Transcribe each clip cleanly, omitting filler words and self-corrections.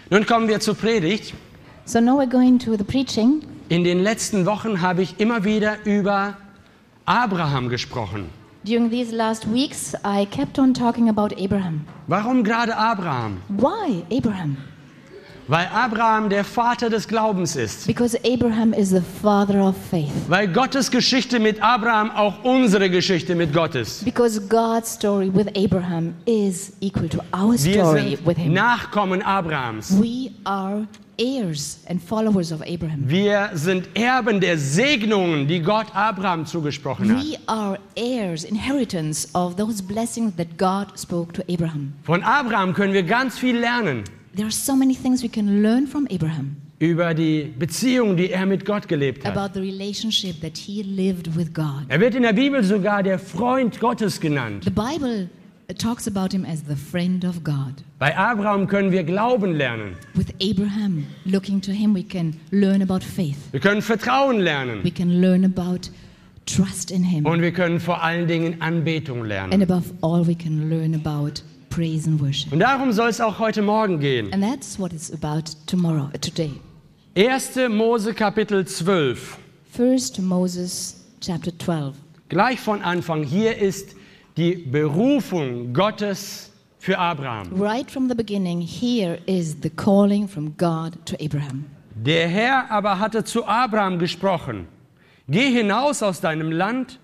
Nun kommen wir zur Predigt. So now we're going to the preaching. In den letzten Wochen habe ich immer wieder über Abraham gesprochen. During these last weeks, I kept on talking about Abraham. Warum gerade Abraham? Why Abraham? Weil Abraham der Vater des Glaubens ist. Because Abraham is the father of faith. Weil Gottes Geschichte mit Abraham auch unsere Geschichte mit Gott ist. Because God's story with Abraham is equal to our Wir story sind with him. Nachkommen Abrahams. We are heirs and followers of Abraham. Wir sind Erben der Segnungen, die Gott Abraham zugesprochen hat. We are heirs, inheritance of those blessings that God spoke to Abraham. Von Abraham können wir ganz viel lernen There are so many things we can learn from Abraham über die Beziehung, die er mit Gott gelebt hat. about the relationship that he lived with God. Er wird in der Bibel sogar der Freund Gottes genannt. The Bible talks about him as the friend of God. Bei Abraham können wir Glauben lernen. With Abraham, looking to him, we can learn about faith. Wir können Vertrauen lernen. We can learn about trust in him. Und wir können vor allen Dingen Anbetung And lernen. above all, we can learn about praise and worship. Und darum soll es auch heute Morgen gehen. And that's what it's about today. 1. Mose Kapitel 12. 1 Moses chapter 12. Gleich von Anfang. Hier ist die Berufung Gottes für Abraham. Right from the beginning, here is the calling from God to Abraham. Der Herr aber hatte zu Abraham gesprochen: Geh hinaus aus deinem Land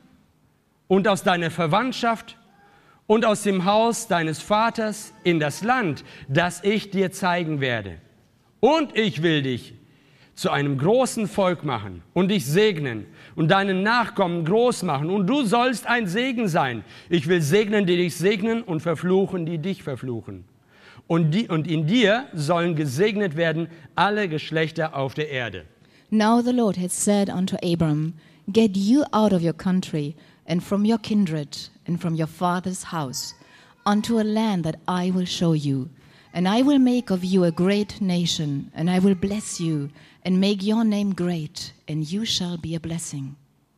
und aus deiner Verwandtschaft und aus dem Haus deines Vaters in das Land, das ich dir zeigen werde. Und ich will dich zu einem großen Volk machen und dich segnen und deinen Nachkommen groß machen. Und du sollst ein Segen sein. Ich will segnen, die dich segnen, und verfluchen, die dich verfluchen. Und in dir sollen gesegnet werden alle Geschlechter auf der Erde. Now the Lord had said unto Abram, Get you out of your country, and from your kindred, and from your father's house, unto a land that I will show you. And I will make of you a great nation, and I will bless you, and make your name great, and you shall be a blessing.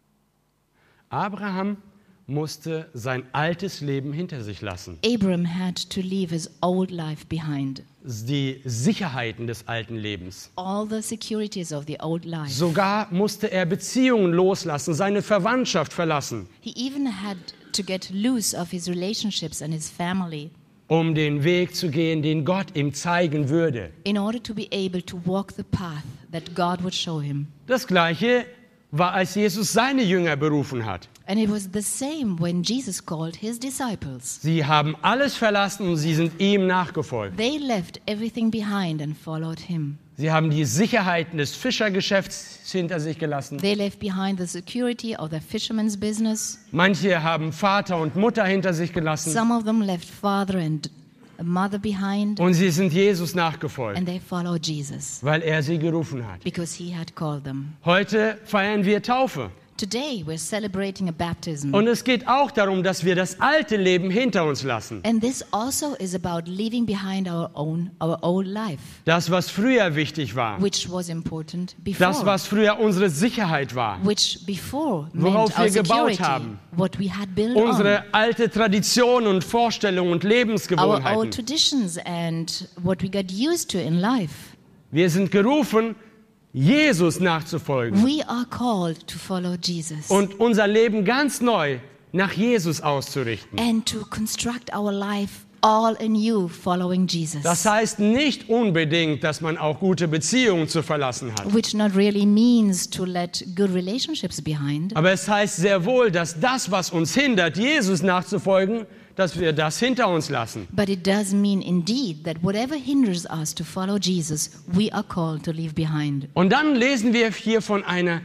Abraham musste sein altes Leben hinter sich lassen. Abram had to leave his old life behind. Die Sicherheiten des alten Lebens. All the securities of the old life. Sogar musste er Beziehungen loslassen, seine Verwandtschaft verlassen, He even had to get loose of his relationships and his family um den Weg zu gehen, den Gott ihm zeigen würde. in order to be able to walk the path that God would show him. Das Gleiche war, als Jesus seine Jünger berufen hat. And it was the same when Jesus called his disciples. Sie haben alles verlassen und sie sind ihm nachgefolgt. They left everything behind and followed him. Sie haben die Sicherheiten des Fischergeschäfts hinter sich gelassen. They left behind the security of the fisherman's business. Manche haben Vater und Mutter hinter sich gelassen. Some of them left father and a mother behind, Und sie sind Jesus nachgefolgt, and they followed Jesus weil er sie gerufen hat. because he had called them. Heute feiern wir Taufe. Today we're celebrating a baptism. Und es geht auch darum, dass wir das alte Leben hinter uns lassen. And this also is about leaving behind our old life, Das, was früher wichtig war. which was important before. Das, was früher unsere Sicherheit war. Which before Worauf meant our wir gebaut security, haben. what we had built on, Unsere alte Tradition und Vorstellungen und our old Lebensgewohnheiten. traditions and what we got used to in life. Wir sind gerufen, Jesus nachzufolgen We are called to follow Jesus und unser Leben ganz neu nach Jesus auszurichten. and to construct our life all in you, following Jesus. Das heißt nicht unbedingt, dass man auch gute Beziehungen zu verlassen hat. Which not really means to let good relationships behind, Aber es heißt sehr wohl, dass das, was uns hindert, Jesus nachzufolgen, dass wir das hinter uns lassen. but it does mean indeed that whatever hinders us to follow Jesus, we are called to leave behind. Und dann lesen wir hier von einer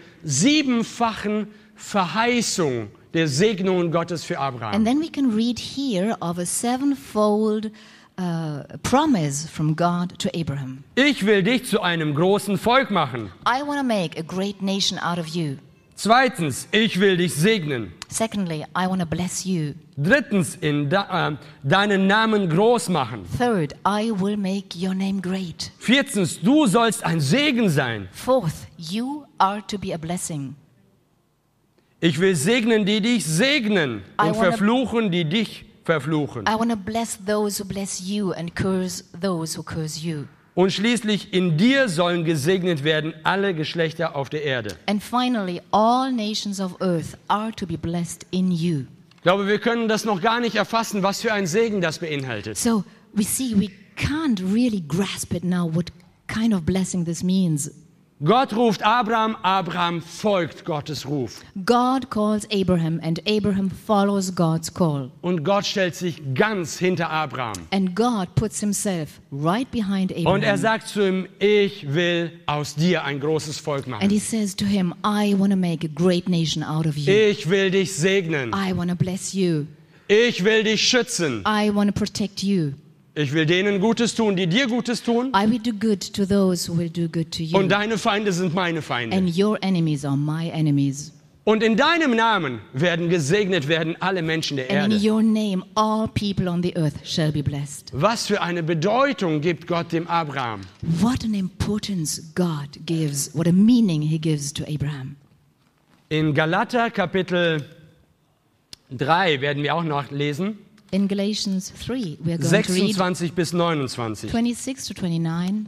7-fachen Verheißung der Segnungen Gottes für Abraham. And then we can read here of a sevenfold promise from God to Abraham. Ich will dich zu einem großen Volk machen. I want to make a great nation out of you. Zweitens, ich will dich segnen. Secondly, I want to bless you. Drittens, deinen Namen groß machen. Third, I will make your name great. Viertens, du sollst ein Segen sein. Fourth, you are to be a blessing. Ich will segnen, die dich segnen I und wanna- verfluchen, die dich verfluchen. I want to bless those who bless you and curse those who curse you. Und schließlich in dir sollen gesegnet werden alle Geschlechter auf der Erde. And finally, all nations of earth are to be blessed in you. Ich glaube, wir können das noch gar nicht erfassen, was für ein Segen das beinhaltet. So we see we can't really grasp it now, what kind of blessing this means. Gott ruft Abraham, Abraham folgt Gottes Ruf. God calls Abraham and Abraham follows God's call. Und Gott stellt sich ganz hinter Abraham. And God puts himself right behind Abraham. Und er sagt zu ihm, ich will aus dir ein großes Volk And machen. he says to him, I want to make a great nation out of you. Ich will dich segnen. I want to bless you. Ich will dich schützen. I want to protect you. Ich will denen Gutes tun, die dir Gutes tun. I will do good to those who will do good to you. Und deine Feinde sind meine Feinde. And your enemies are my enemies. Und in deinem Namen werden gesegnet werden alle Menschen der And in Erde. your name all people on the earth shall be blessed. Was für eine Bedeutung gibt Gott dem Abraham? What an importance God gives, what a meaning he gives to Abraham. In Galater Kapitel 3 werden wir auch noch lesen, In Galatians 3, we are going to read 26 bis 29. 26 to 29.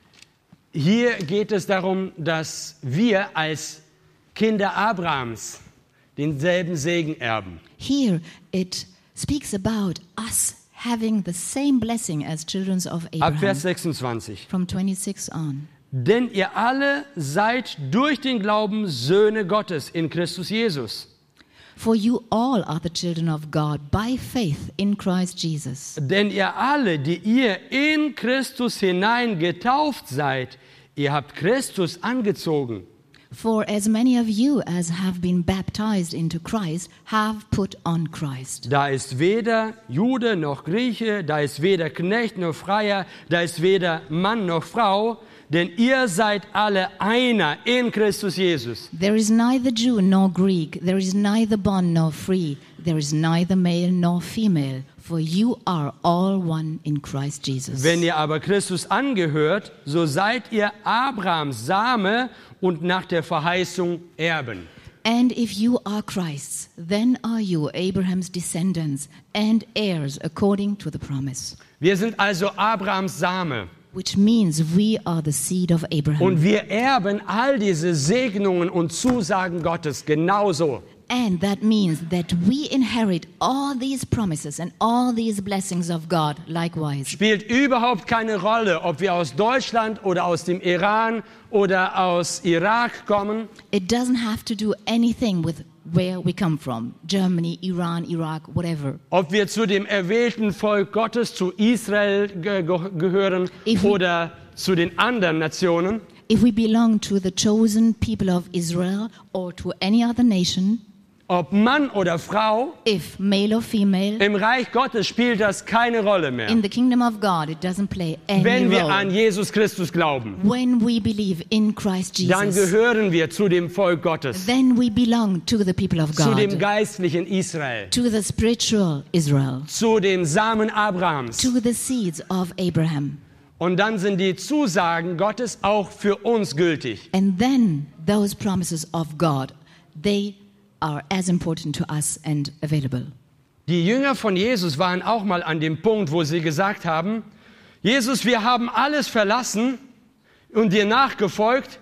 Hier geht es darum, dass wir als Kinder Abrahams denselben Segen erben. Here it speaks about us having the same blessing as children of Ab Abraham. Vers 26. From 26 on. Denn ihr alle seid durch den Glauben Söhne Gottes in Christus Jesus. For you all are the children of God by faith in Christ Jesus. Denn ihr alle, die ihr in Christus hinein getauft seid, ihr habt Christus angezogen. For as many of you as have been baptized into Christ have put on Christ. Da ist weder Jude noch Grieche, da ist weder Knecht noch Freier, da ist weder Mann noch Frau, denn ihr seid alle einer in Christus Jesus. There is neither Jew nor Greek, there is neither bond nor free, there is neither male nor female, for you are all one in Christ Jesus. Wenn ihr aber Christus angehört, so seid ihr Abrahams Same und nach der Verheißung Erben. And if you are Christ's, then are you Abraham's descendants and heirs according to the promise. Wir sind also Abrahams Same. Which means we are the seed of Abraham. Und wir erben all diese Segnungen und Zusagen Gottes genauso. And that means that we inherit all these promises and all these blessings of God likewise. Spielt überhaupt keine Rolle, ob wir aus Deutschland oder aus dem Iran oder aus Irak kommen. It doesn't have to do anything with where we come from. Germany, Iran, Iraq, whatever. Ob wir zu dem erwählten Volk Gottes, zu Israel gehören oder zu den anderen Nationen. If we belong to the chosen people of Israel or to any other nation, ob Mann oder Frau, if male or female, im Reich Gottes spielt das keine Rolle mehr. in the kingdom of God, it doesn't play any Wenn wir role. an Jesus Christus glauben, When we believe in Christ dann Jesus, gehören wir zu dem Volk Gottes, then we belong to the people of zu dem God, geistlichen Israel, to the spiritual Israel, zu dem Samen Abrahams. to the seeds of Abraham. Und dann sind die Zusagen Gottes auch für uns gültig. And then those promises of God, they are as important to us and available. Die Jünger von Jesus waren auch mal an dem Punkt, wo sie gesagt haben, Jesus, wir haben alles verlassen und dir nachgefolgt.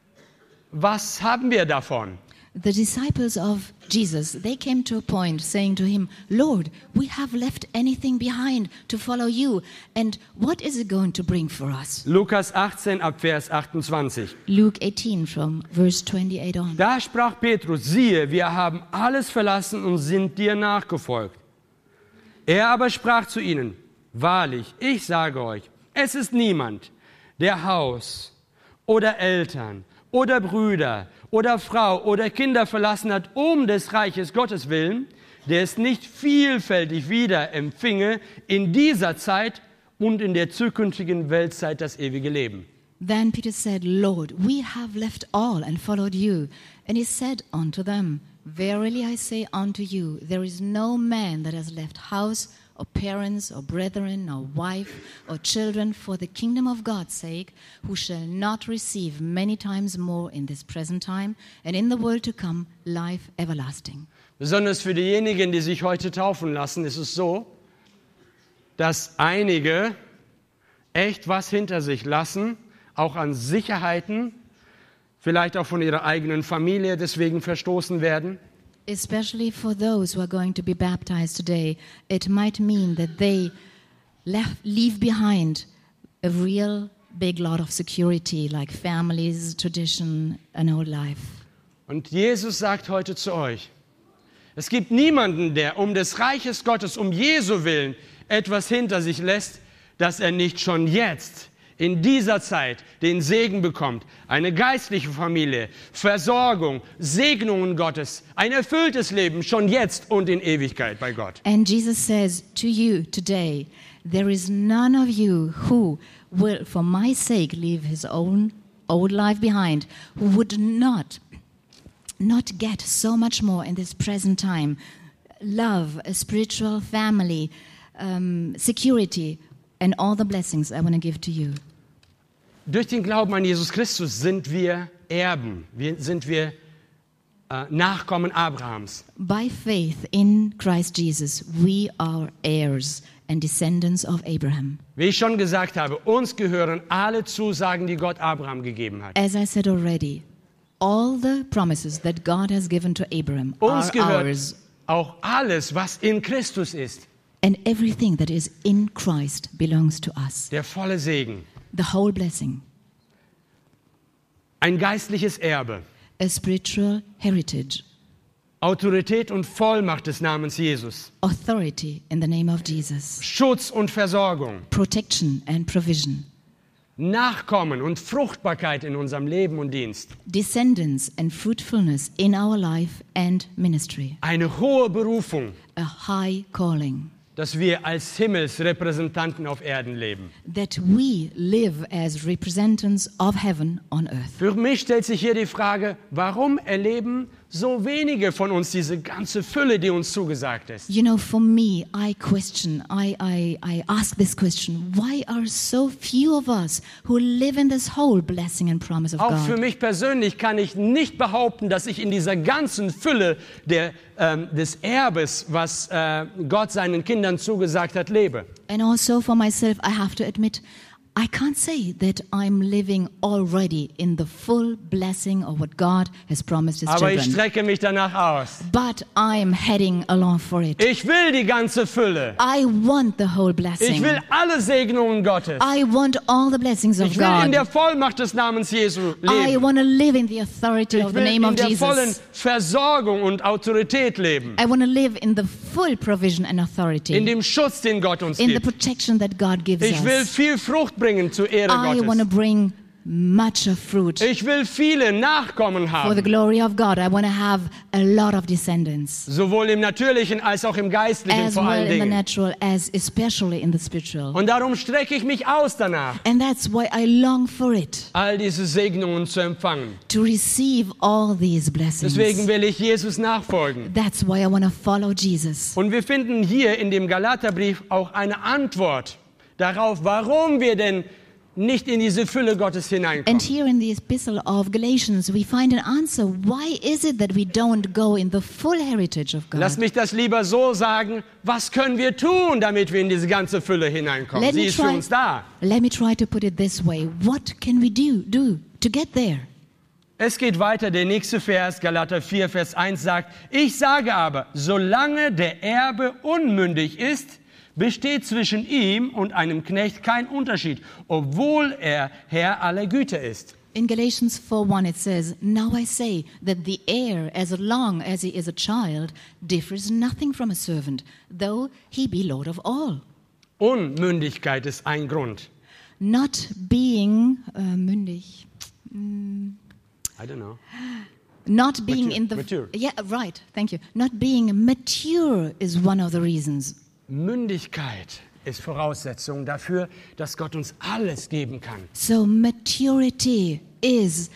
Was haben wir davon? The disciples of Jesus, they came to a point saying to him, Lord, we have left anything behind to follow you, and what is it going to bring for us? Lukas 18 ab Vers 28. Luke 18 from verse 28 on. Da sprach Petrus, siehe, wir haben alles verlassen und sind dir nachgefolgt. Er aber sprach zu ihnen, wahrlich, ich sage euch, es ist niemand, der Haus oder Eltern oder Brüder oder Frau oder Kinder verlassen hat, um des Reiches Gottes willen, der es nicht vielfältig wieder empfinge in dieser Zeit und in der zukünftigen Weltzeit das ewige Leben. Then Peter said, Lord, we have left all and followed you. And he said unto them, verily I say unto you, there is no man that has left house or parents or brethren or wife or children for the kingdom of God's sake, who shall not receive many times more in this present time and in the world to come life everlasting. Besonders für diejenigen, die sich heute taufen lassen, ist es so, dass einige echt was hinter sich lassen, auch an Sicherheiten, vielleicht auch von ihrer eigenen Familie deswegen verstoßen werden. Especially for those who are going to be baptized today, it might mean that they leave behind a real big lot of security, like families, tradition, an old life. Und Jesus sagt heute zu euch, es gibt niemanden, der um des Reiches Gottes, um Jesu willen, etwas hinter sich lässt, dass er nicht schon jetzt in dieser Zeit den Segen bekommt. Eine geistliche Familie, Versorgung, Segnungen Gottes, ein erfülltes Leben schon jetzt und in Ewigkeit bei Gott. And Jesus says to you today, there is none of you who will, for my sake, leave his own old life behind, who would not get so much more in this present time. Love, a spiritual family, security, and all the blessings I want to give to you. Durch den Glauben an Jesus Christus sind wir Erben, sind wir Nachkommen Abrahams. By faith in Christ Jesus, we are heirs and descendants of Abraham. Wie ich schon gesagt habe, uns gehören alle Zusagen, die Gott Abraham gegeben hat. As I said already, all the promises that God has given to Abraham Uns are gehört ours, auch alles, was in Christus ist, and everything that is in Christ belongs to us. der volle Segen. The whole blessing, Ein geistliches Erbe, a spiritual heritage, Autorität und Vollmacht des Namens Jesus, authority in the name of Jesus, Schutz und Versorgung, protection and provision, Nachkommen und Fruchtbarkeit in unserem Leben und Dienst, descendants and fruitfulness in our life and ministry, eine hohe Berufung, a high calling, dass wir als Himmelsrepräsentanten auf Erden leben. that we live as representatives of heaven on earth. Für mich stellt sich hier die Frage, warum erleben so wenige von uns diese ganze Fülle, die uns zugesagt ist? You know, for me, I ask this question, why are so few of us who live in this whole blessing and promise of Auch für God? mich persönlich kann ich nicht behaupten, dass ich in dieser ganzen Fülle des Erbes, was Gott seinen Kindern zugesagt hat, lebe. And also for myself, I have to admit, I can't say that I'm living already in the full blessing of what God has promised His Aber ich children. strecke mich danach aus. But I'm heading along for it. Ich will die ganze Fülle. I want the whole Ich blessing. will alle Segnungen Gottes. I want all the blessings of Ich will in der God. Vollmacht des Namens Jesu I leben. want to live in the authority Ich of the will name in of der vollen Jesus. Versorgung und Autorität leben. I want to live in the full provision and In authority, dem Schutz, den Gott uns in the gibt. protection that God gives Ich will us. viel Frucht bringen zur Ehre I want to Gottes. bring much of fruit Ich will viele Nachkommen for the haben. glory of God. I want to have a lot of descendants, Sowohl im Natürlichen als auch im Geistlichen as vor well allen in the Dingen. natural as especially in the spiritual. Und darum strecke ich mich aus danach, And that's why I long for it, all diese Segnungen zu empfangen. to receive all these blessings. Deswegen will ich Jesus nachfolgen. That's why I want to follow Jesus. Und wir finden hier in dem Galaterbrief auch eine Antwort darauf, warum wir denn nicht in diese Fülle Gottes And hineinkommen. here in the epistle of Galatians, we find an answer. Why is it that we don't go in the full heritage of God? Lass mich das lieber so sagen, was können wir tun, damit wir in diese ganze Fülle hineinkommen? Let Sie me ist für try- uns da. Let me try to put it this way. What can we do to get there? Es geht weiter, der nächste Vers, Galater 4, Vers 1 sagt, ich sage aber, solange der Erbe unmündig ist, besteht zwischen ihm und einem Knecht kein Unterschied, obwohl er Herr aller Güter ist. In Galatians 4:1 it says, "Now I say that the heir, as long as he is a child, differs nothing from a servant, though he be Lord of all." Unmündigkeit ist ein Grund. Not being mündig, I don't know. not being Mature, in the mature. yeah, right. Thank you. Not being mature is one of the reasons. Mündigkeit ist Voraussetzung dafür, dass Gott uns alles geben kann. So maturity is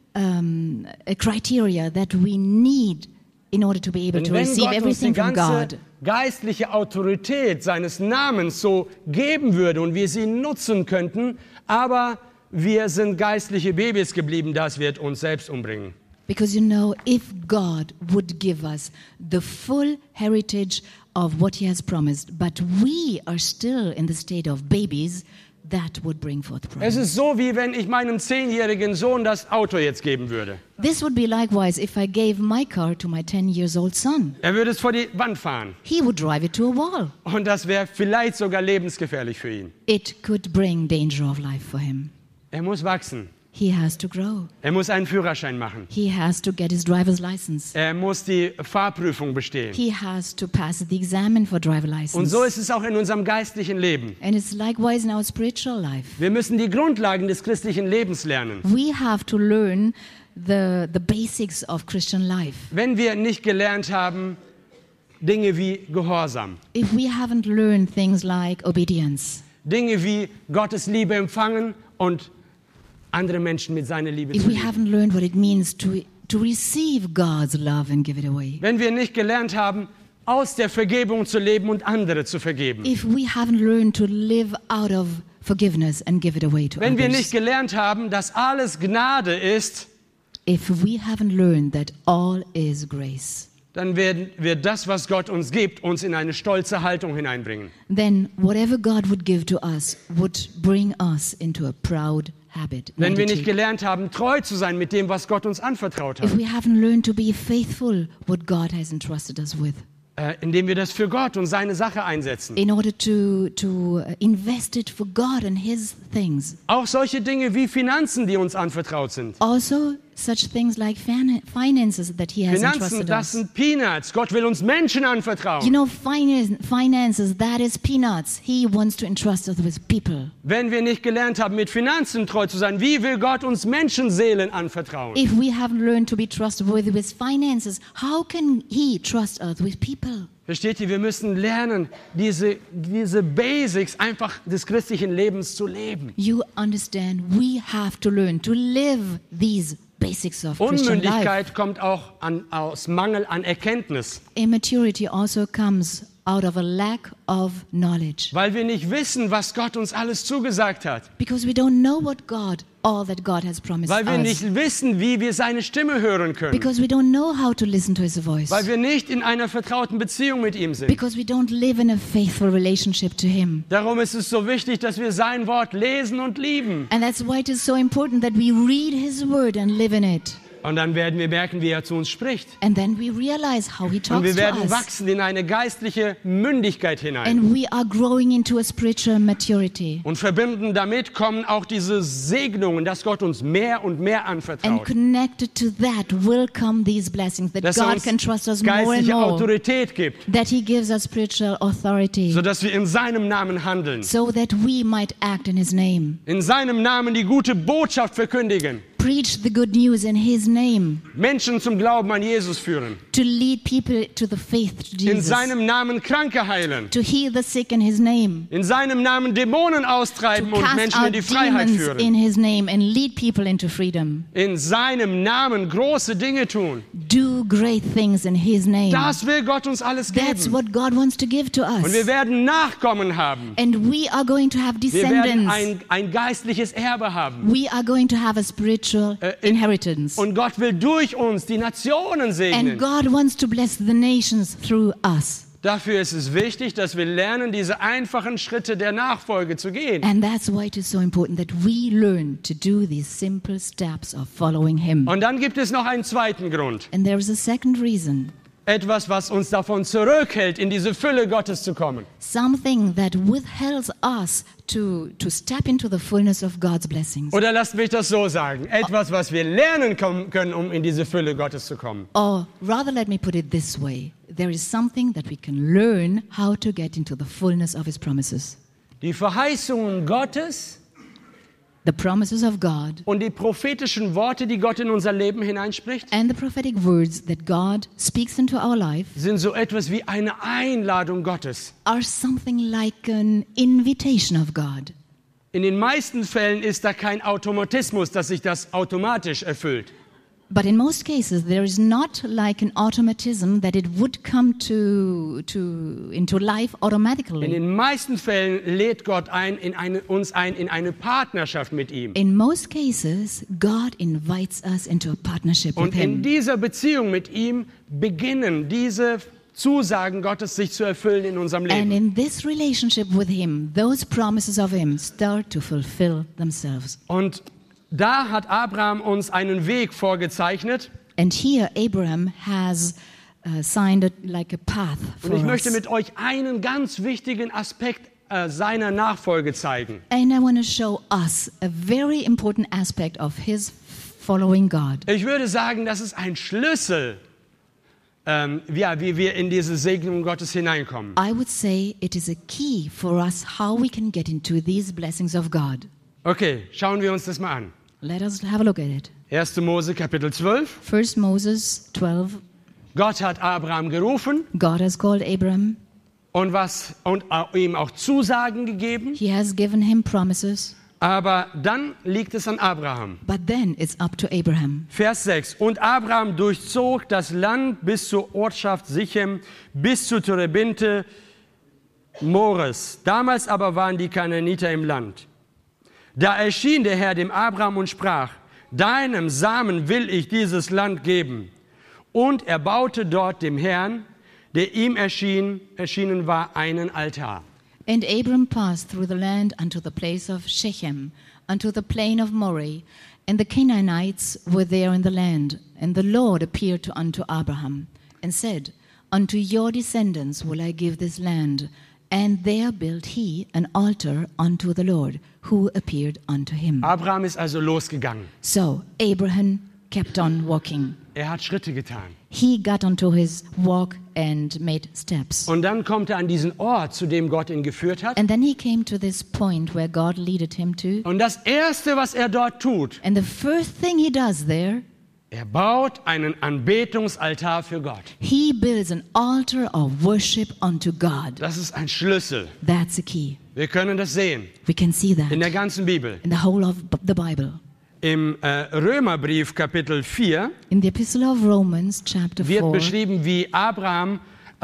a criteria that we need in order to be able Denn to wenn receive Gott uns die everything from ganze God. geistliche Autorität seines Namens so geben würde und wir sie nutzen könnten, aber wir sind geistliche Babys geblieben, das wird uns selbst umbringen. Because you know, if God would give us the full heritage of what He has promised, but we are still in the state of babies, that would bring forth Es praise. ist so, wie wenn ich meinem 10-jährigen Sohn das Auto jetzt geben würde. This would be likewise if I gave my car to my 10-year-old son. Er würde es vor die Wand fahren. He would drive it to a wall. Und das wäre vielleicht sogar lebensgefährlich für ihn. It could bring danger of life for him. Er muss wachsen. He has to grow. Er muss einen Führerschein machen. He has to get his driver's license. Er muss die Fahrprüfung bestehen. He has to pass the exam for driver license. Und so ist es auch in unserem geistlichen Leben. And it's likewise in our spiritual life. Wir müssen die Grundlagen des christlichen Lebens lernen. We have to learn the basics of Christian life. Wenn wir nicht gelernt haben, Dinge wie Gehorsam, If we haven't learned things like obedience, Dinge wie Gottes Liebe empfangen und andere Menschen mit seiner Liebe if zu we lieben. haven't learned what it means to receive God's love and give it away, Wenn wir nicht gelernt haben, aus der Vergebung zu leben und andere zu vergeben. if we haven't learned to live out of forgiveness and give it away to Wenn wir nicht others, gelernt haben, dass alles Gnade ist, if we haven't learned that all is grace, dann werden wir das, was Gott uns gibt, uns in eine stolze Haltung hineinbringen. then whatever God would give to us would bring us into a proud habit. Wenn wir nicht attitude. gelernt haben, treu zu sein mit dem, was Gott uns anvertraut If hat, we haven't learned to be faithful what God has entrusted us with, indem wir das für Gott und seine Sache einsetzen. in order to invest it for God and His things. Auch solche Dinge wie Finanzen, die uns anvertraut sind. Also, such things like finances that He has Finanzen, entrusted das us. sind Peanuts. Gott will uns Menschen You anvertrauen. know, finances, that is peanuts. He wants to entrust us with people. Wenn wir nicht gelernt haben, mit Finanzen treu zu sein, wie will Gott uns Menschenseelen anvertrauen? If we haven't learned to be trustworthy with finances, how can He trust us with people? Versteht ihr, wir müssen lernen, diese Basics einfach des christlichen Lebens zu leben. You understand, we have to learn to live these basics of Christian life. Unmündigkeit kommt auch aus Mangel an Erkenntnis, Immaturity also comes out of a lack of knowledge. weil wir nicht wissen, was Gott uns alles zugesagt hat, Because we don't know all that God has promised weil wir us. nicht wissen, wie wir seine Stimme hören können, Because we don't know how to listen to His voice. weil wir nicht in einer vertrauten Beziehung mit ihm sind. Because we don't live in a faithful relationship to Him. Darum ist es so wichtig, dass wir sein Wort lesen und lieben. And that's why it is so important that we read His word and live in it. Und dann werden wir merken, wie er zu uns spricht. And then we realize how He Und talks wir to werden us. wachsen in eine geistliche Mündigkeit hinein. And we are growing into a spiritual maturity. Und verbinden damit kommen auch diese Segnungen, dass Gott uns mehr und mehr And anvertraut. connected to that will come these blessings, that Dass er God uns can trust us more and geistliche more. Autorität gibt, That He gives us spiritual authority. sodass wir in seinem Namen handeln. So that we might act in His name. In seinem Namen die gute Botschaft verkündigen. Preach the good news in His name. Menschen zum Glauben an Jesus führen. To lead people to the faith to In Jesus. seinem Namen Kranke heilen. To heal the sick in His name. In seinem Namen Dämonen austreiben To und cast Menschen in out die Freiheit demons führen. in His name and lead people into freedom. In seinem Namen große Dinge tun. Do great things in His name. Das will Gott uns alles That's geben. what God wants to give to Und wir us. werden Nachkommen haben. And we are going to have Wir werden descendants. ein geistliches Erbe haben. We are going to have a spiritual inheritance. Und Gott will durch uns die Nationen And segnen. God wants to bless the nations through us. Dafür ist es wichtig, dass wir lernen, diese einfachen Schritte der Nachfolge zu gehen. And that's why it is so important that we learn to do these simple steps of following Him. Und dann gibt es noch einen zweiten Grund. And there is a second reason. Etwas, was uns davon zurückhält, in diese Fülle Gottes zu kommen. Something that withholds us to step into the fullness of God's blessings. Oder lasst mich das so sagen. Etwas, was wir lernen können, um in diese Fülle Gottes zu kommen. Or rather, let me put it this way. There is something that we can learn how to get into the fullness of His promises. Die Verheißungen Gottes The promises of God und die prophetischen Worte, die Gott in unser Leben hineinspricht, and the prophetic words that God speaks into our life sind so etwas wie eine Einladung Gottes. are something like an invitation of God. In den meisten Fällen ist da kein Automatismus, dass sich das automatisch erfüllt. But in most cases, there is not like an automatism that it would come into life In automatically. den meisten Fällen lädt Gott uns ein in eine Partnerschaft mit ihm. In most cases, God invites us into a partnership with Und in Him. dieser Beziehung mit ihm beginnen diese Zusagen Gottes sich zu erfüllen in unserem And Leben. in this relationship with Him, those promises of Him start to fulfill themselves. Und da hat Abraham uns einen Weg vorgezeichnet. And here Abraham has signed like a path Und for ich möchte us. mit euch einen ganz wichtigen Aspekt seiner Nachfolge zeigen. And I want to show us a very important aspect of his following God. Ich würde sagen, das ist ein Schlüssel, wie wir in diese Segnung Gottes hineinkommen. I would say it is a key for us how we can get into these blessings of God. Okay, schauen wir uns das mal an. Let us have a look at it. 1. Mose Kapitel 12. 1 Moses 12. Gott hat Abraham gerufen God has called Abraham. und ihm auch Zusagen gegeben. He has given him promises. Aber dann liegt es an Abraham. But then it's up to Abraham. Vers 6. Und Abraham durchzog das Land bis zur Ortschaft Sichem, bis zu Terebinte Mores. Damals aber waren die Kanaaniter im Land. Da erschien der Herr dem Abraham und sprach: Deinem Samen will ich dieses Land geben. Und er baute dort dem Herrn, der ihm erschienen war, einen Altar. And Abram passed through the land unto the place of Shechem, unto the plain of Moreh, and the Canaanites were there in the land. And the Lord appeared unto Abraham, and said, Unto your descendants will I give this land. And there built he an altar unto the Lord, who appeared unto him. Abraham ist also losgegangen. So Abraham kept on walking. Er hat Schritte getan. He got onto his walk and made steps. Und dann kommt er an diesen Ort, zu dem Gott ihn geführt hat. And then he came to this point where God leaded him to. Und das Erste, was er dort tut, And the first thing he does there, er baut einen Anbetungsaltar für Gott. he builds an altar of worship unto God. Das ist ein Schlüssel. That's the key. Wir können das sehen We can see that in der ganzen Bibel. in the whole of the Bible. Im Römerbrief Kapitel 4 In the Epistle of Romans, chapter wird 4, beschrieben, wie Abraham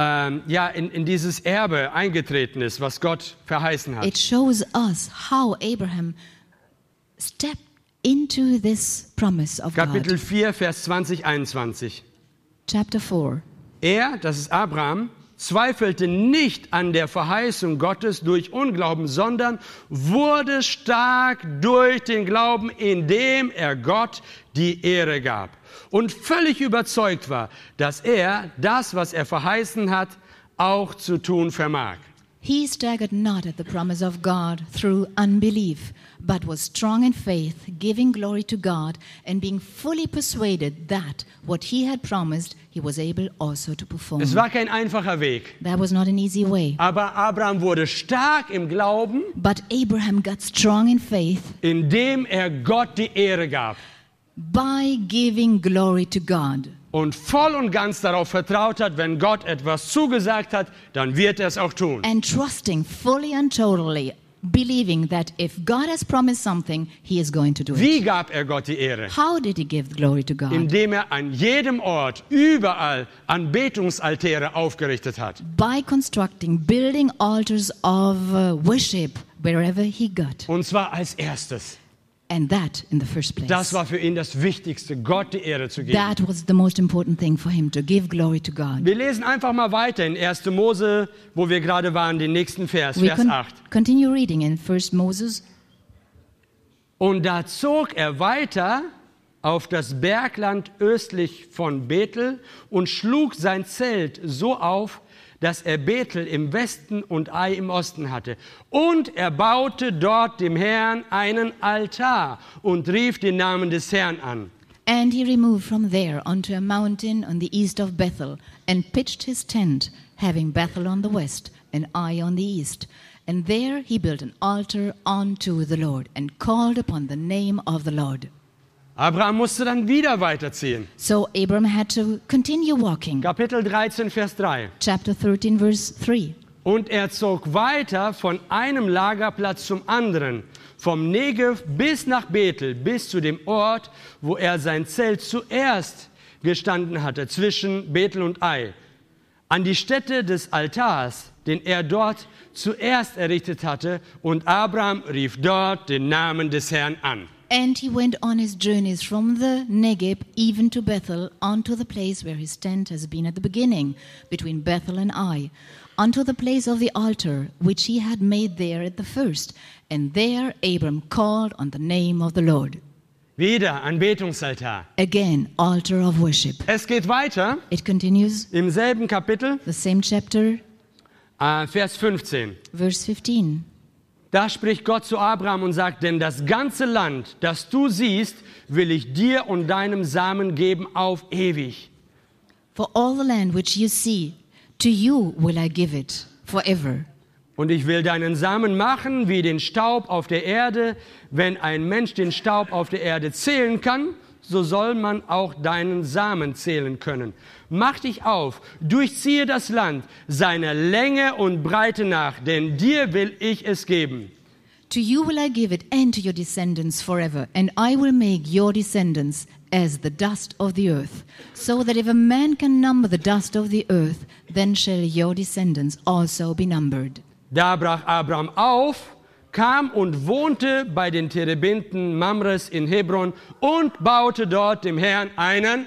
in dieses Erbe eingetreten ist, was Gott verheißen hat. it shows us how Abraham stepped into this promise of Kapitel God. 4, Vers 20, 21. Chapter 4. Er, das ist Abraham, zweifelte nicht an der Verheißung Gottes durch Unglauben, sondern wurde stark durch den Glauben, indem er Gott die Ehre gab und völlig überzeugt war, dass er das, was er verheißen hat, auch zu tun vermag. He staggered not at the promise of God through unbelief, but was strong in faith, giving glory to God, and being fully persuaded that what he had promised, he was able also to perform. Es war kein einfacher Weg, That was not an easy way. aber Abraham wurde stark im Glauben, But Abraham got strong in faith indem er Gott die Ehre gab by giving glory to God. und voll und ganz darauf vertraut hat, wenn Gott etwas zugesagt hat, dann wird er es auch tun. And trusting fully and totally, believing that if God has promised something, he is going to do it. Wie gab er Gott die Ehre? How did he give glory to God? Indem er an jedem Ort, überall Anbetungsaltäre aufgerichtet hat. By constructing, building altars of worship wherever he got. Und zwar als erstes. And that in the first place. Das war für ihn das Wichtigste, Gott die Ehre zu geben. That was the most important thing for him, to give glory to God. Wir lesen einfach mal weiter in 1. Mose, wo wir gerade waren, den nächsten Vers, We Vers 8. continue reading in 1 Moses. Und da zog er weiter auf das Bergland östlich von Bethel und schlug sein Zelt so auf, dass er Bethel im Westen und Ai im Osten hatte. Und er baute dort dem Herrn einen Altar und rief den Namen des Herrn an. And he removed from there unto a mountain on the east of Bethel, and pitched his tent, having Bethel on the west, and Ai on the east. And there he built an altar unto the Lord, and called upon the name of the Lord. Abraham musste dann wieder weiterziehen. So Abram had to continue walking. Kapitel 13, Vers 3. Chapter 13, verse 3. Und er zog weiter von einem Lagerplatz zum anderen, vom Negev bis nach Bethel, bis zu dem Ort, wo er sein Zelt zuerst gestanden hatte, zwischen Bethel und Ai, an die Stätte des Altars, den er dort zuerst errichtet hatte, und Abraham rief dort den Namen des Herrn an. And he went on his journeys from the Negeb even to Bethel, unto the place where his tent has been at the beginning, between Bethel and Ai, unto the place of the altar, which he had made there at the first. And there Abram called on the name of the Lord. Wieder Anbetungsaltar. Again, altar of worship. Es geht weiter It continues, im selben Kapitel, the same chapter, Vers 15. verse 15. Da spricht Gott zu Abraham und sagt, denn das ganze Land, das du siehst, will ich dir und deinem Samen geben auf ewig. For all the land which you see, to you will I give it forever. Und ich will deinen Samen machen wie den Staub auf der Erde. Wenn ein Mensch den Staub auf der Erde zählen kann, so soll man auch deinen Samen zählen können. Mach dich auf, durchziehe das Land, seiner Länge und Breite nach, denn dir will ich es geben. To you will I give it, and to your descendants forever, and I will make your descendants as the dust of the earth, so that if a man can number the dust of the earth, then shall your descendants also be numbered. Da brach Abraham auf, kam und wohnte bei den Terebinten Mamres in Hebron und baute dort dem Herrn einen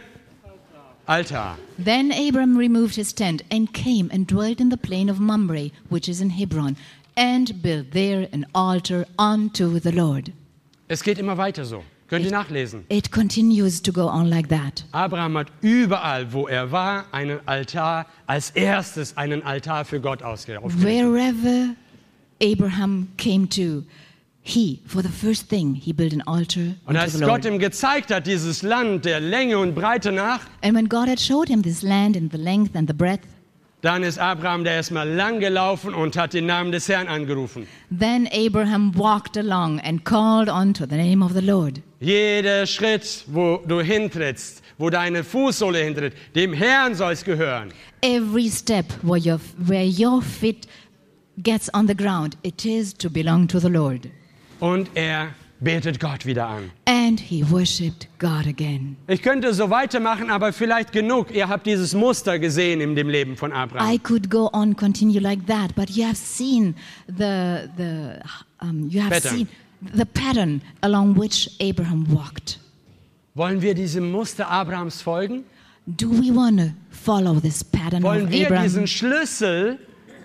Altar. Then Abram removed his tent and came and dwelt in the plain of Mamre, which is in Hebron, and built there an altar unto the Lord. Es geht immer weiter so. Könnt ihr nachlesen. It continues to go on like that. Abraham hat überall, wo er war, einen Altar, als erstes einen Altar für Gott aufgerichtet. Wherever Abraham came to, for the first thing, he built an altar Und unto als the Gott Lord. ihm gezeigt hat, dieses Land der Länge und Breite nach, And when God had showed him this land in the length and the breadth, dann ist Abraham da erstmal lang gelaufen und hat den Namen des Herrn angerufen. then Abraham walked along and called unto the name of the Lord. Jeder Schritt, wo du hintrittst, wo deine Fußsohle hintritt, dem Herrn soll es gehören. Every step where your feet gets on the ground, it is to belong to the Lord. Und er betet Gott wieder an. And he worshipped God again. Ich könnte so weitermachen, aber vielleicht genug. Ihr habt dieses Muster gesehen in dem Leben von Abraham. I could go on, continue like that, but you have seen Pattern. the pattern along which Abraham walked. Wollen wir diesem Muster Abrahams folgen? Do we want to follow this pattern Wollen of wir Abraham? diesen Schlüssel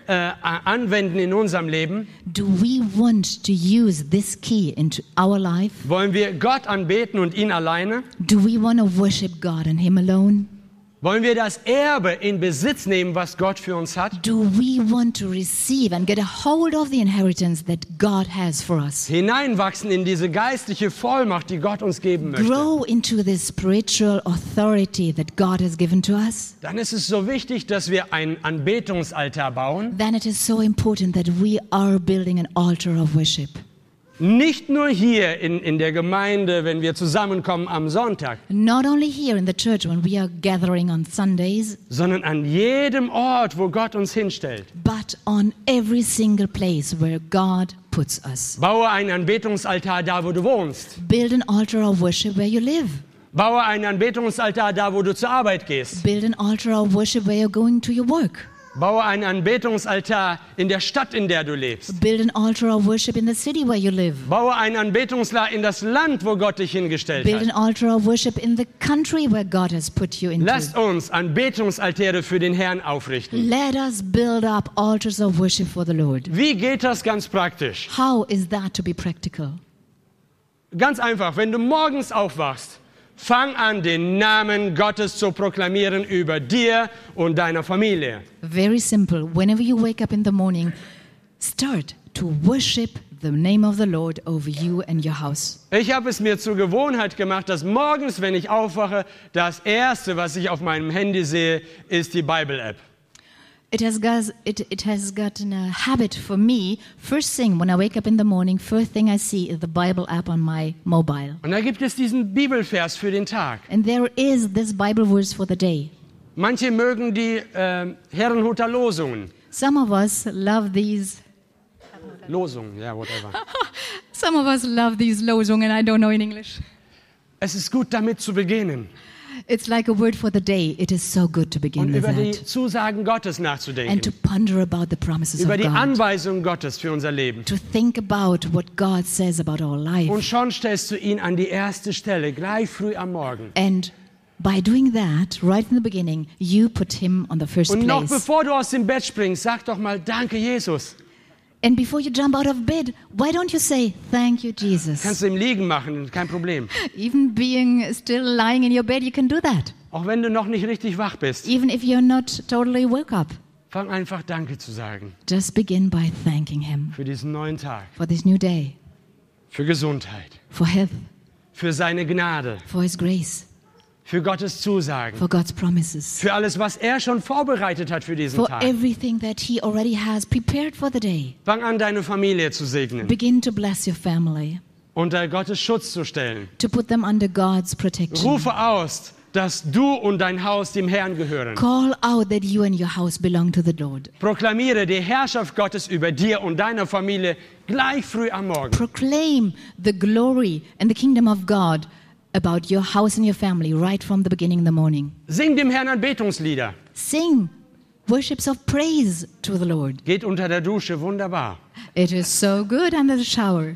anwenden in unserem Leben? Do we want to use this key into our life? Wollen wir Gott anbeten und ihn alleine? Do we want to worship God and Him alone? Wollen wir das Erbe in Besitz nehmen, was Gott für uns hat? Do we want to receive and get a hold of the inheritance that God has for us? Hineinwachsen in diese geistliche Vollmacht, die Gott uns geben möchte? Grow into this spiritual authority that God has given to us? Dann ist es so wichtig, dass wir einen Anbetungsaltar bauen. Then it is so important that we are building an altar of worship. Nicht nur hier in der Gemeinde, wenn wir zusammenkommen am Sonntag, Not only here in the church when we are gathering on Sundays, sondern an jedem Ort, wo Gott uns hinstellt. but on every single place where God puts us. Baue einen Anbetungsaltar da, wo du wohnst. Build an altar of worship where you live. Baue einen Anbetungsaltar da, wo du zur Arbeit gehst. Build an altar of worship where you're going to your work. Baue einen Anbetungsaltar in der Stadt, in der du lebst. Build an altar of worship in the city where you live. Baue einen Anbetungsaltar in das Land, wo Gott dich hingestellt Build an hat. altar of worship in the country where God has put you into. Lasst uns Anbetungsaltäre für den Herrn aufrichten. Let us build up altars of worship for the Lord. Wie geht das ganz praktisch? How is that to be practical? Ganz einfach, wenn du morgens aufwachst, fang an, den Namen Gottes zu proklamieren über dir und deiner Familie. Very simple. Whenever you wake up in the morning, start to worship the name of the Lord over you and your house. Ich habe es mir zur Gewohnheit gemacht, dass morgens, wenn ich aufwache, das Erste, was ich auf meinem Handy sehe, ist die Bible-App. It has gotten a habit for me. First thing when I wake up in the morning, first thing I see is the Bible app on my mobile. Und da gibt es diesen Bibelvers für den Tag. And there is this Bible verse for the day. Manche mögen die Herrenhuter Losungen. Some of us love these. Losungen, ja, whatever. Some of us love these Losungen. I don't know in English. Es ist gut, damit zu beginnen. It's like a word for the day. It is so good to begin und with über die that. Zusagen Gottes And to nachzudenken, ponder about the promises über of die God. Anweisungen Gottes für unser Leben. To think about what God says about our life. Und schon stellst du ihn an die erste Stelle, gleich früh am Morgen. And by doing that, right in the beginning, you put him on the first Und noch place. bevor du aus dem Bett springst, sag doch mal, danke Jesus. And before you jump out of bed, why don't you say, thank you, Jesus? Kannst du im Liegen machen, kein Problem. Even being still lying in your bed, you can do that. Auch wenn du noch nicht richtig wach bist, Even if you're not totally woke up. fang einfach Danke zu sagen Just begin by thanking him für diesen neuen Tag, for this new day, für Gesundheit, for health, für seine Gnade, for his grace, für Gottes Zusagen, for God's promises, für alles, was er schon vorbereitet hat für diesen for Tag. everything that he already has prepared for the day. Fang an, deine Familie zu segnen, Begin to bless your family, unter Gottes Schutz zu stellen. to put them under God's protection. Rufe aus, dass du und dein Haus dem Herrn gehören. Call out that you and your house belong to the Lord. Proklamiere die Herrschaft Gottes über dir und deiner Familie gleich früh am Morgen. Proclaim the glory and the kingdom of God about your house and your family right from the beginning in the morning. Sing dem Herrn Anbetungslieder. Sing worships of praise to the Lord. Geht unter der Dusche, wunderbar. It is so good under the shower.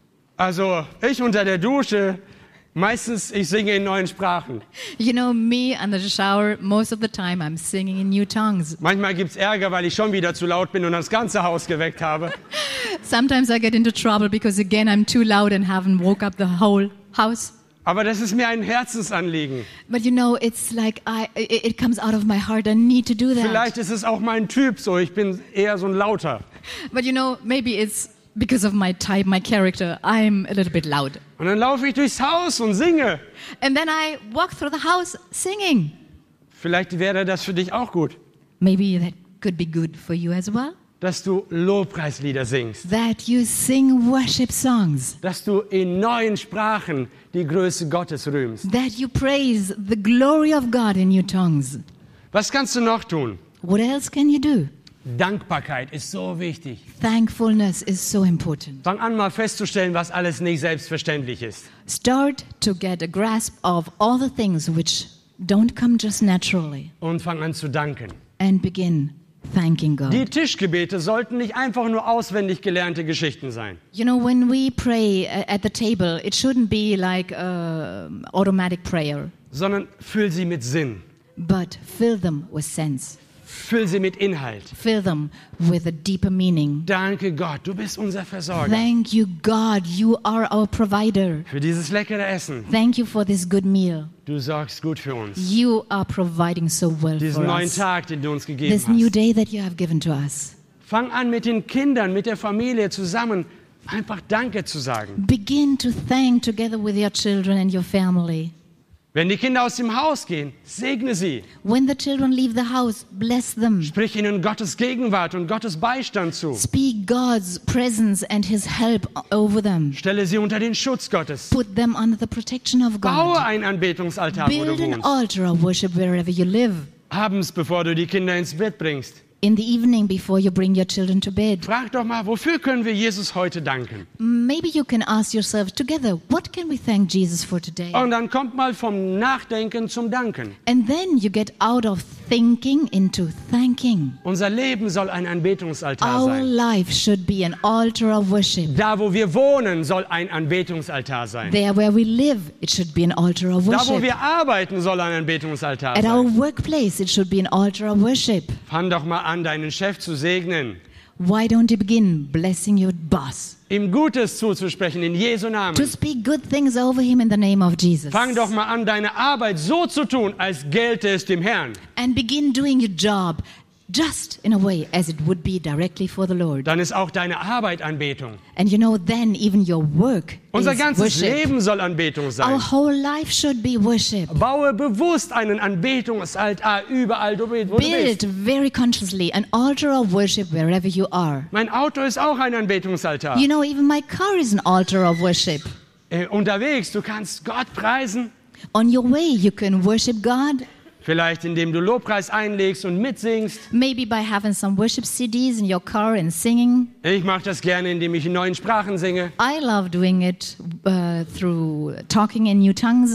Also ich unter der Dusche, meistens ich singe in neuen Sprachen. You know, me under the shower, most of the time I'm singing in new tongues. Manchmal gibt's Ärger, weil ich schon wieder zu laut bin und das ganze Haus geweckt habe. Sometimes I get into trouble because again I'm too loud and haven't woke up the whole house. Aber das ist mir ein Herzensanliegen. But you know, it's like it comes out of my heart. I need to do that. Vielleicht ist es auch mein Typ so, ich bin eher so ein Lauter. But you know, maybe it's because of my type, my character. I'm a little bit loud. Und dann laufe ich durchs Haus und singe. And then I walk through the house singing. Vielleicht wäre das für dich auch gut, Maybe that could be good for you as well. dass du Lobpreislieder singst. That you sing worship songs. Dass du in neuen Sprachen die Größe Gottes rühmst. That you praise the glory of God in new tongues. Was kannst du noch tun? What else can you do? Dankbarkeit ist so wichtig. Thankfulness is so important. Fang an, mal festzustellen, was alles nicht selbstverständlich ist. Start to get a grasp of all the things which don't come just naturally. Und fang an zu danken. And begin thanking God. Die Tischgebete sollten nicht einfach nur auswendig gelernte Geschichten sein. You know, when we pray at the table, it shouldn't be like automatic prayer, Sondern füll sie mit Sinn. but fill them with sense. Füll sie mit Inhalt. Fill them with a deeper meaning. Danke Gott, du bist unser Versorger. Thank you, God. You are our provider. Für dieses leckere Essen. Thank you for this good meal. Du sorgst gut für uns. You are providing so well Diesen for neuen us. Tag, den du uns gegeben This new hast. day that you have given to us. Fang an, mit den Kindern, mit der Familie zusammen einfach Danke zu sagen. Begin to thank together with your children and your family. Wenn die Kinder aus dem Haus gehen, segne sie. When the children leave the house, bless them. Sprich ihnen Gottes Gegenwart und Gottes Beistand zu. Speak God's presence and His help over them. Stelle sie unter den Schutz Gottes. Put them under the protection of Baue God. einen Anbetungsaltar, wo du Build an wohnst. altar of worship wherever you live. Abends, bevor du die Kinder ins Bett bringst. In the evening before you bring your children to bed. Frag doch mal, wofür können wir Jesus heute danken? Maybe you can ask yourself together, what can we thank Jesus for today? Und dann kommt mal vom Nachdenken zum Danken. And then you get out of thinking into thanking. Unser Leben soll ein Anbetungsaltar Our sein. life should be an altar of worship. Da, wo wir wohnen, soll ein Anbetungsaltar sein. There where we live, it should be an altar of Da, wo worship. wir arbeiten, soll ein Anbetungsaltar At our sein. workplace, it should be an altar of worship. Fang doch mal an, deinen Chef zu segnen. Why don't you begin blessing your boss? Ihm Gutes zuzusprechen, in Jesu Namen. To speak good things over him in the name of Jesus. Fang doch mal an, deine Arbeit so zu tun, als gelte es dem Herrn. And begin doing your job just in a way as it would be directly for the Lord. Dann ist auch deine Arbeit Anbetung. And you know, then even your work Unser is ganzes worship. Leben soll Anbetung sein. Our whole life should be worship. Baue bewusst einen Anbetungsaltar überall, wo du Build bist. very consciously an altar of worship wherever you are. Mein Auto ist auch ein Anbetungsaltar. You know, even my car is an altar of worship. Unterwegs, du kannst Gott preisen. On your way, you can worship God. Vielleicht indem du Lobpreis einlegst und mitsingst. Maybe by having some worship CDs in your car and singing. Ich mache das gerne, indem ich in neuen Sprachen singe. I love doing it through talking in new tongues.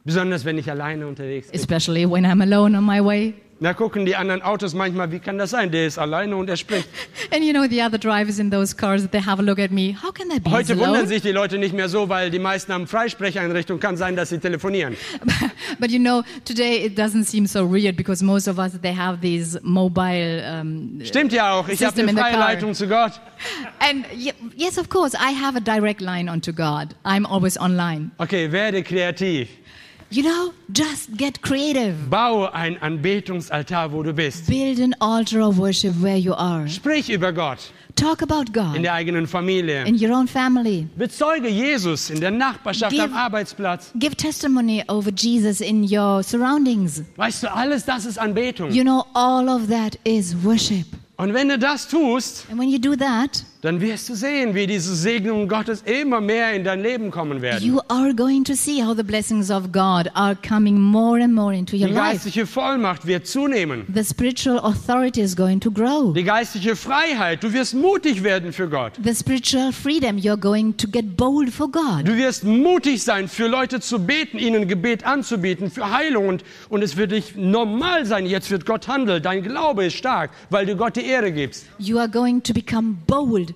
Besonders wenn ich alleine unterwegs bin. especially when I'm alone on my way. Da gucken die anderen Autos manchmal, wie kann das sein? Der ist alleine und er spricht. And you know, the other drivers in those cars, they have a look at me. How can that be? He's Heute wundern alone? sich die Leute nicht mehr so, weil die meisten haben Freisprecheinrichtung. Kann sein, dass sie telefonieren. But you know, today it doesn't seem so weird because most of us, they have these mobile Stimmt ja auch. Ich habe System eine in the freie car. Leitung zu Gott. And yes, of course, I have a direct line onto God. I'm always online. Okay, werde kreativ. You know, just get creative. Baue ein Anbetungsaltar, wo du bist. Build an altar of worship where you are. Sprich über Gott Talk about in God der eigenen Familie. in your own family. Bezeuge Jesus in der Nachbarschaft, Give- am Arbeitsplatz. Give testimony over Jesus in your surroundings. Weißt du, alles das ist Anbetung. You know, all of that is worship. Und wenn du das tust, And when you do that, dann wirst du sehen, wie diese Segnungen Gottes immer mehr in dein Leben kommen werden. you are going to see how the blessings of God are coming more and more into your Die life. geistliche Vollmacht wird zunehmen. The spiritual authority is going to grow. Die geistliche Freiheit, du wirst mutig werden für Gott. The spiritual freedom, you're going to get bold for God. Du wirst mutig sein, für Leute zu beten, ihnen Gebet anzubieten, für Heilung. Und es wird nicht normal sein, jetzt wird Gott handeln. Dein Glaube ist stark, weil du Gott die Ehre gibst. You are going to become bold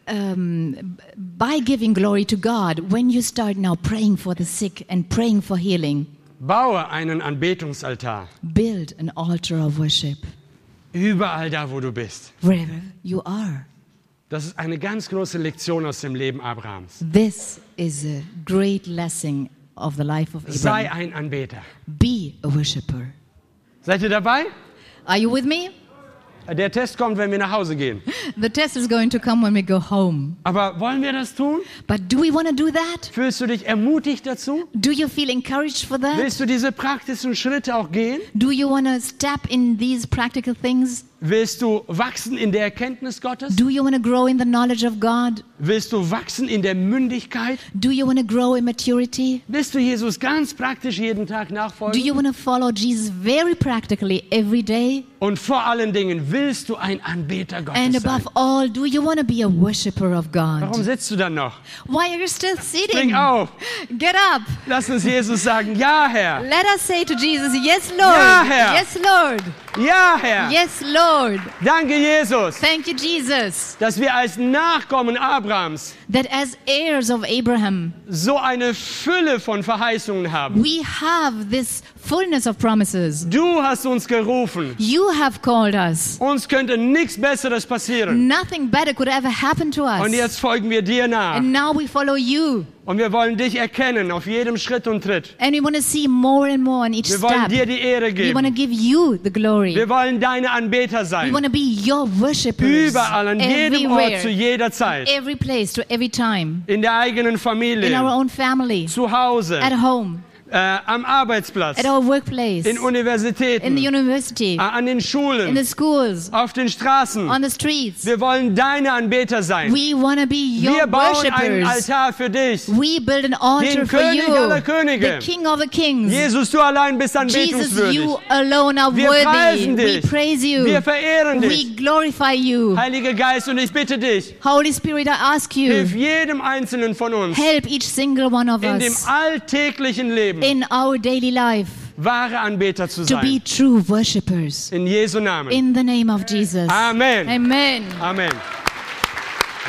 by giving glory to God when you start now praying for the sick and praying for healing. Baue einen Anbetungsaltar. Build an altar of worship Überall da, wo du bist. wherever you are. Das ist eine ganz große Lektion aus dem Leben Abrahams. This is a great lesson of the life of Sei Abraham. ein Anbeter. Be a worshipper. Seid ihr dabei? Are you with me? Der Test kommt, wenn wir nach Hause gehen. The test is going to come when we go home. Aber wollen wir das tun? But do we want to do that? Fühlst du dich ermutigt dazu? Do you feel encouraged for that? Willst du diese praktischen Schritte auch gehen? Do you want to step in these practical things? Willst du wachsen in der Erkenntnis Gottes? Do you want to grow in the knowledge of God? Willst du wachsen in der Mündigkeit? Do you want to grow in maturity? Willst du Jesus ganz praktisch jeden Tag Do nachfolgen? you want to follow Jesus very practically every day? Und vor allen Dingen, willst du ein Anbeter Gottes And sein? above all, do you want to be a worshipper of Warum God? sitzt du dann noch? Why are you still Spring sitting? auf! Get up. Lass uns Jesus sagen, ja Herr, Let us say to Jesus, yes, Lord. Ja, Herr. Yes, Lord. ja Herr. Yes, Lord. Danke Jesus, Thank you, Jesus, dass wir als Nachkommen Abrahams that as heirs of Abraham, so eine Fülle von Verheißungen haben. we have this fullness of promises. Du hast uns gerufen. You have called us. Uns könnte nichts Besseres passieren. Nothing better could ever happen to us. Und jetzt folgen wir dir nach. And now we follow you. Und wir wollen dich erkennen auf jedem Schritt und Tritt. And we want to see more and more in each Wir wollen step. dir die Ehre We want to geben. give you the glory. Wir wollen deine Anbeter We sein. want to be your worshippers. Überall, an jedem Ort, zu Everywhere. jeder Zeit. Every place, to every time. In der eigenen In our Familie, own family. zu Hause, At home. am Arbeitsplatz, At our workplace. in In Universitäten, the university. an den In the Schulen, schools. auf den Straßen. On the streets. Wir wollen deine Anbeter sein. We want to be your Wir bauen einen worshippers. Altar für dich. We build an altar Den for König you. aller Könige. The King of the Kings. Jesus, du allein bist Jesus, anbetungswürdig. you alone are Wir worthy. preisen We dich. praise you. Wir verehren We dich. glorify you. Heiliger Geist, und ich bitte dich, Holy Spirit, I ask hilf you, jedem Einzelnen von uns help each single one of in dem us alltäglichen Leben in our daily life wahre Anbeter zu to be sein. true worshippers. In Jesu Namen. In the name of Jesus. Amen. Amen. Amen.